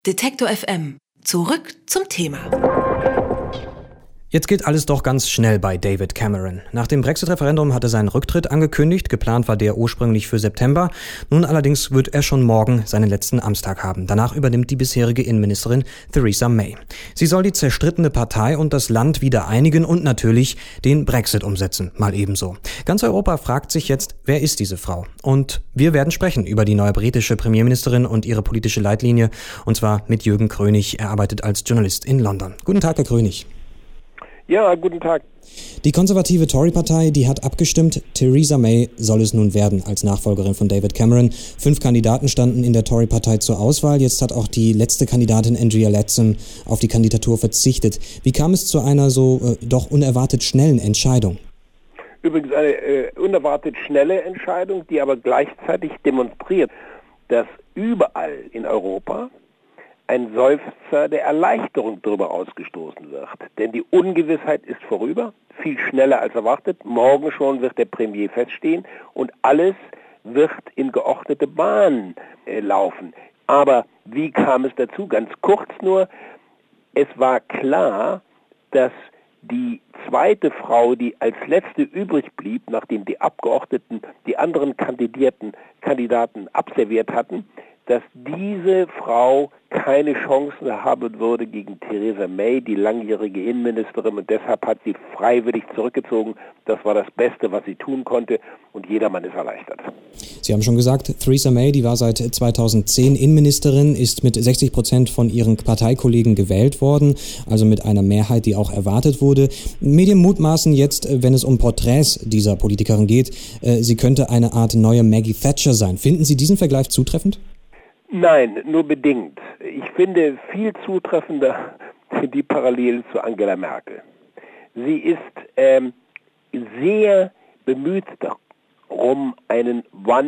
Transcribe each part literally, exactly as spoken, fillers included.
Detektor F M. Zurück zum Thema. Jetzt geht alles doch ganz schnell bei David Cameron. Nach dem Brexit-Referendum hat er seinen Rücktritt angekündigt. Geplant war der ursprünglich für September. Nun allerdings wird er schon morgen seinen letzten Amtstag haben. Danach übernimmt die bisherige Innenministerin Theresa May. Sie soll die zerstrittene Partei und das Land wieder einigen und natürlich den Brexit umsetzen. Mal ebenso. Ganz Europa fragt sich jetzt, wer ist diese Frau? Und wir werden sprechen über die neue britische Premierministerin und ihre politische Leitlinie. Und zwar mit Jürgen Krönig. Er arbeitet als Journalist in London. Guten Tag, Herr Krönig. Ja, guten Tag. Die konservative Tory-Partei, die hat abgestimmt, Theresa May soll es nun werden als Nachfolgerin von David Cameron. Fünf Kandidaten standen in der Tory-Partei zur Auswahl. Jetzt hat auch die letzte Kandidatin Andrea Leadsom auf die Kandidatur verzichtet. Wie kam es zu einer so äh, doch unerwartet schnellen Entscheidung? Übrigens eine äh, unerwartet schnelle Entscheidung, die aber gleichzeitig demonstriert, dass überall in Europa ein Seufzer der Erleichterung darüber ausgestoßen wird. Denn die Ungewissheit ist vorüber, viel schneller als erwartet. Morgen schon wird der Premier feststehen und alles wird in geordnete Bahnen äh, laufen. Aber wie kam es dazu? Ganz kurz nur, es war klar, dass die zweite Frau, die als letzte übrig blieb, nachdem die Abgeordneten die anderen kandidierten Kandidaten abserviert hatten, dass diese Frau keine Chancen haben würde gegen Theresa May, die langjährige Innenministerin, und deshalb hat sie freiwillig zurückgezogen. Das war das Beste, was sie tun konnte, und jedermann ist erleichtert. Sie haben schon gesagt, Theresa May, die war seit zweitausendzehn Innenministerin, ist mit sechzig Prozent von ihren Parteikollegen gewählt worden, also mit einer Mehrheit, die auch erwartet wurde. Medien mutmaßen jetzt, wenn es um Porträts dieser Politikerin geht, sie könnte eine Art neue Maggie Thatcher sein. Finden Sie diesen Vergleich zutreffend? Nein, nur bedingt. Ich finde viel zutreffender die Parallelen zu Angela Merkel. Sie ist ähm, sehr bemüht darum, einen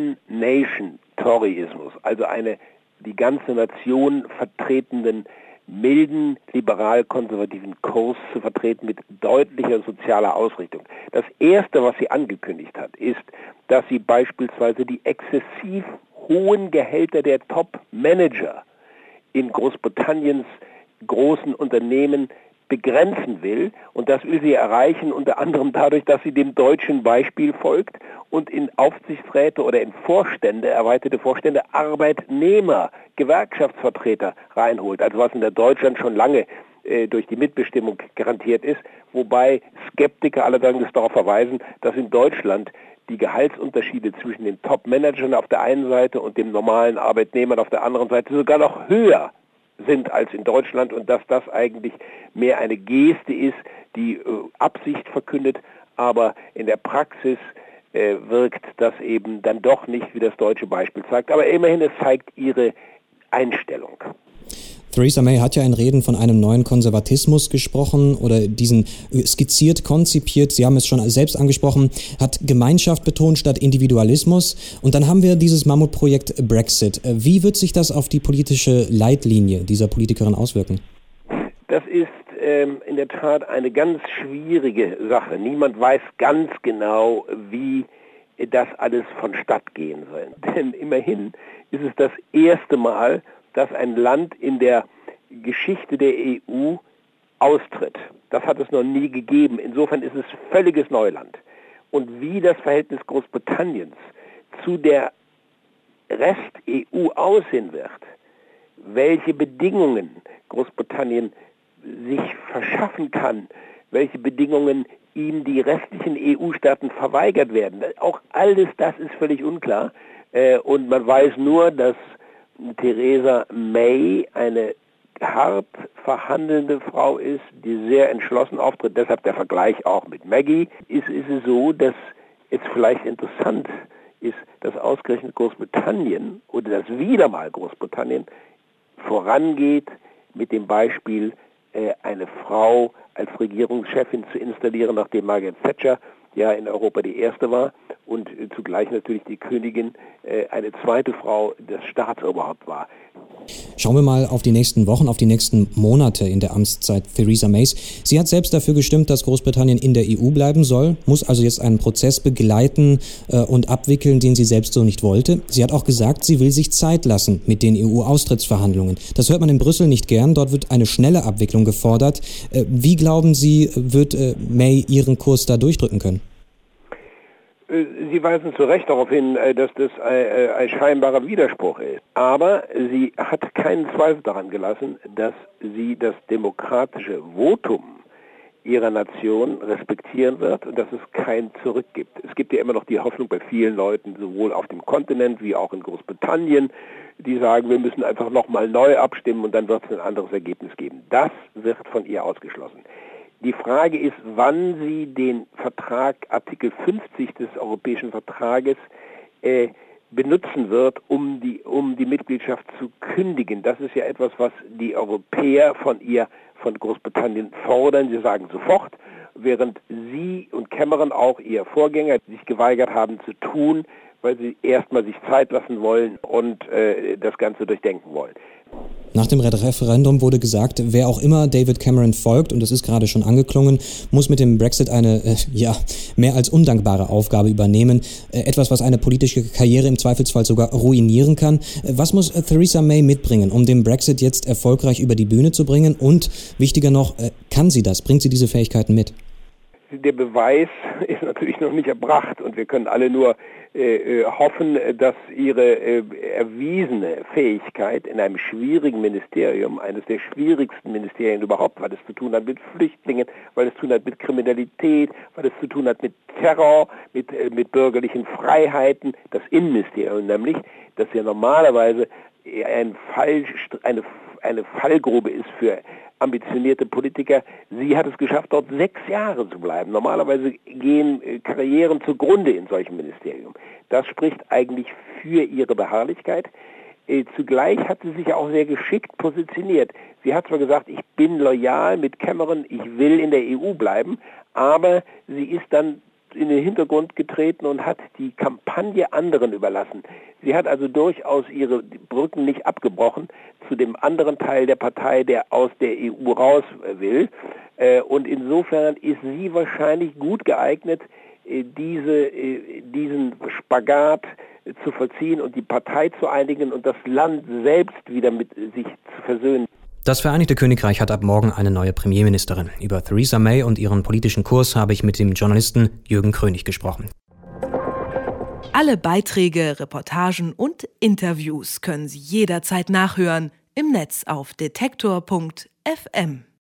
One-Nation-Toryismus, also eine die ganze Nation vertretenden, milden, liberal-konservativen Kurs zu vertreten mit deutlicher sozialer Ausrichtung. Das Erste, was sie angekündigt hat, ist, dass sie beispielsweise die exzessiv hohen Gehälter der Top-Manager in Großbritanniens großen Unternehmen begrenzen will. Und das will sie erreichen unter anderem dadurch, dass sie dem deutschen Beispiel folgt und in Aufsichtsräte oder in Vorstände, erweiterte Vorstände, Arbeitnehmer, Gewerkschaftsvertreter reinholt. Also was in der Deutschland schon lange äh, durch die Mitbestimmung garantiert ist. Wobei Skeptiker allerdings darauf verweisen, dass in Deutschland die Gehaltsunterschiede zwischen den Top-Managern auf der einen Seite und dem normalen Arbeitnehmer auf der anderen Seite sogar noch höher sind als in Deutschland und dass das eigentlich mehr eine Geste ist, die äh, Absicht verkündet, aber in der Praxis äh, wirkt das eben dann doch nicht, wie das deutsche Beispiel zeigt. Aber immerhin, es zeigt ihre Einstellung. Theresa May hat ja in Reden von einem neuen Konservatismus gesprochen oder diesen skizziert, konzipiert, Sie haben es schon selbst angesprochen, hat Gemeinschaft betont statt Individualismus. Und dann haben wir dieses Mammutprojekt Brexit. Wie wird sich das auf die politische Leitlinie dieser Politikerin auswirken? Das ist ähm, in der Tat eine ganz schwierige Sache. Niemand weiß ganz genau, wie das alles vonstatt gehen soll. Denn immerhin ist es das erste Mal, dass ein Land in der Geschichte der E U austritt. Das hat es noch nie gegeben. Insofern ist es völliges Neuland. Und wie das Verhältnis Großbritanniens zu der Rest-E U aussehen wird, welche Bedingungen Großbritannien sich verschaffen kann, welche Bedingungen ihm die restlichen E U-Staaten verweigert werden, auch alles das ist völlig unklar. Und man weiß nur, dass Theresa May eine hart verhandelnde Frau ist, die sehr entschlossen auftritt. Deshalb der Vergleich auch mit Maggie. Ist, ist es so, dass es vielleicht interessant ist, dass ausgerechnet Großbritannien oder dass wieder mal Großbritannien vorangeht mit dem Beispiel, äh, eine Frau als Regierungschefin zu installieren, nachdem Margaret Thatcher ja in Europa die erste war und äh, zugleich natürlich die Königin, äh, eine zweite Frau das Staatsoberhaupt war. Schauen wir mal auf die nächsten Wochen, auf die nächsten Monate in der Amtszeit Theresa Mays. Sie hat selbst dafür gestimmt, dass Großbritannien in der E U bleiben soll, muss also jetzt einen Prozess begleiten äh, und abwickeln, den sie selbst so nicht wollte. Sie hat auch gesagt, sie will sich Zeit lassen mit den E U-Austrittsverhandlungen. Das hört man in Brüssel nicht gern. Dort wird eine schnelle Abwicklung gefordert. Äh, wie glauben Sie, wird äh, May ihren Kurs da durchdrücken können? Sie weisen zu Recht darauf hin, dass das ein scheinbarer Widerspruch ist. Aber sie hat keinen Zweifel daran gelassen, dass sie das demokratische Votum ihrer Nation respektieren wird und dass es kein Zurück gibt. Es gibt ja immer noch die Hoffnung bei vielen Leuten, sowohl auf dem Kontinent wie auch in Großbritannien, die sagen, wir müssen einfach nochmal neu abstimmen und dann wird es ein anderes Ergebnis geben. Das wird von ihr ausgeschlossen. Die Frage ist, wann sie den Vertrag, Artikel fünfzig des Europäischen Vertrages, äh, benutzen wird, um die, um die Mitgliedschaft zu kündigen. Das ist ja etwas, was die Europäer von ihr, von Großbritannien fordern. Sie sagen sofort, während sie und Cameron, auch ihr Vorgänger, sich geweigert haben zu tun, weil sie erstmal sich Zeit lassen wollen und äh, das Ganze durchdenken wollen. Nach dem Referendum wurde gesagt, wer auch immer David Cameron folgt, und das ist gerade schon angeklungen, muss mit dem Brexit eine, äh, ja, mehr als undankbare Aufgabe übernehmen. Äh, etwas, was eine politische Karriere im Zweifelsfall sogar ruinieren kann. Äh, was muss äh, Theresa May mitbringen, um den Brexit jetzt erfolgreich über die Bühne zu bringen? Und wichtiger noch, äh, kann sie das? Bringt sie diese Fähigkeiten mit? Der Beweis ist natürlich noch nicht erbracht und wir können alle nur äh, hoffen, dass ihre äh, erwiesene Fähigkeit in einem schwierigen Ministerium, eines der schwierigsten Ministerien überhaupt, weil es zu tun hat mit Flüchtlingen, weil es zu tun hat mit Kriminalität, weil es zu tun hat mit Terror, mit, äh, mit bürgerlichen Freiheiten, das Innenministerium nämlich, das ja normalerweise ein Fall, eine, eine Fallgrube ist für ambitionierte Politiker. Sie hat es geschafft, dort sechs Jahre zu bleiben. Normalerweise gehen äh, Karrieren zugrunde in solchem Ministerium. Das spricht eigentlich für ihre Beharrlichkeit. Äh, zugleich hat sie sich auch sehr geschickt positioniert. Sie hat zwar gesagt, ich bin loyal mit Cameron, ich will in der E U bleiben, aber sie ist dann in den Hintergrund getreten und hat die Kampagne anderen überlassen. Sie hat also durchaus ihre Brücken nicht abgebrochen zu dem anderen Teil der Partei, der aus der E U raus will. Und insofern ist sie wahrscheinlich gut geeignet, diese, diesen Spagat zu vollziehen und die Partei zu einigen und das Land selbst wieder mit sich zu versöhnen. Das Vereinigte Königreich hat ab morgen eine neue Premierministerin. Über Theresa May und ihren politischen Kurs habe ich mit dem Journalisten Jürgen Krönig gesprochen. Alle Beiträge, Reportagen und Interviews können Sie jederzeit nachhören im Netz auf detektor punkt f m.